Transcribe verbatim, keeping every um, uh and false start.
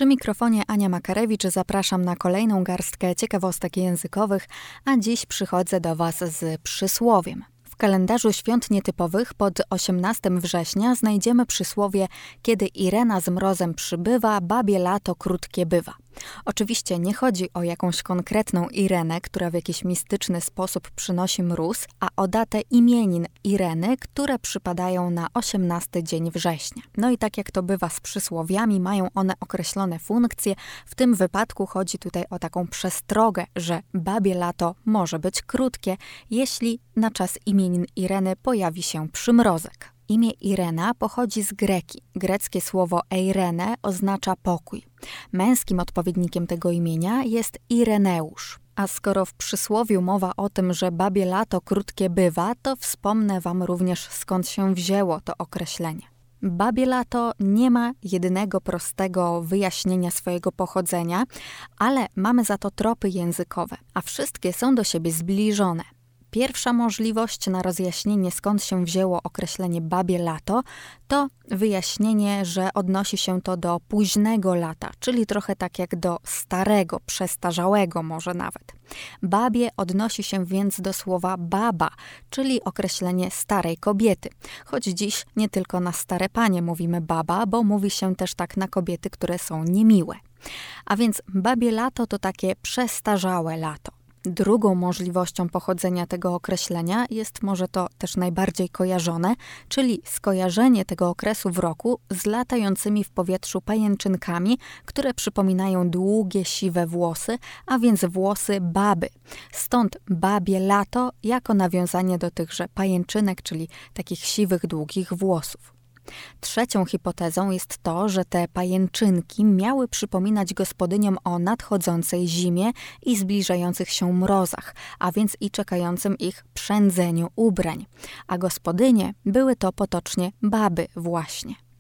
Przy mikrofonie Ania Makarewicz, zapraszam na kolejną garstkę ciekawostek językowych, a dziś przychodzę do Was z przysłowiem. W kalendarzu świąt nietypowych pod osiemnastego września znajdziemy przysłowie: kiedy Irena z mrozem przybywa, babie lato krótkie bywa. Oczywiście nie chodzi o jakąś konkretną Irenę, która w jakiś mistyczny sposób przynosi mróz, a o datę imienin Ireny, które przypadają na osiemnasty dzień września. No i tak jak to bywa z przysłowiami, mają one określone funkcje. W tym wypadku chodzi tutaj o taką przestrogę, że babie lato może być krótkie, jeśli na czas imienin Ireny pojawi się przymrozek. Imię Irena pochodzi z greki. Greckie słowo eirene oznacza pokój. Męskim odpowiednikiem tego imienia jest Ireneusz. A skoro w przysłowiu mowa o tym, że babie lato krótkie bywa, to wspomnę Wam również, skąd się wzięło to określenie. Babie lato nie ma jedynego prostego wyjaśnienia swojego pochodzenia, ale mamy za to tropy językowe, a wszystkie są do siebie zbliżone. Pierwsza możliwość na rozjaśnienie, skąd się wzięło określenie babie lato, to wyjaśnienie, że odnosi się to do późnego lata, czyli trochę tak jak do starego, przestarzałego może nawet. Babie odnosi się więc do słowa baba, czyli określenie starej kobiety. Choć dziś nie tylko na stare panie mówimy baba, bo mówi się też tak na kobiety, które są niemiłe. A więc babie lato to takie przestarzałe lato. Drugą możliwością pochodzenia tego określenia jest może to też najbardziej kojarzone, czyli skojarzenie tego okresu w roku z latającymi w powietrzu pajęczynkami, które przypominają długie, siwe włosy, a więc włosy baby. Stąd babie lato jako nawiązanie do tychże pajęczynek, czyli takich siwych, długich włosów. Trzecią hipotezą jest to, że te pajęczynki miały przypominać gospodyniom o nadchodzącej zimie i zbliżających się mrozach, a więc i czekającym ich przędzeniu ubrań. A gospodynie były to potocznie baby właśnie.